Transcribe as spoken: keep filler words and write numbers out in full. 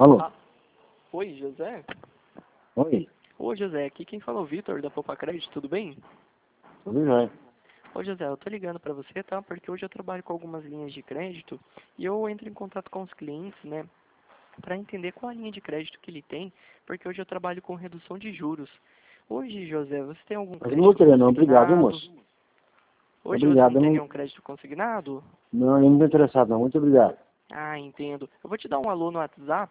Alô? Ah, oi, José? Oi? Oi, José, aqui quem fala é o Vitor, da Poupa Crédito, tudo bem? Tudo jóia. Ô, José, eu tô ligando pra você, tá? Porque hoje eu trabalho com algumas linhas de crédito e eu entro em contato com os clientes, né? Pra entender qual a linha de crédito que ele tem, porque hoje eu trabalho com redução de juros. Hoje, José, você tem algum Mas eu não vou crédito querer não, obrigado, viu, consignado? moço? Hoje você Obrigado, não eu tem não, nenhum crédito consignado? não, eu não estou interessado não, muito obrigado. Ah, entendo. Eu vou te dar um alô no WhatsApp.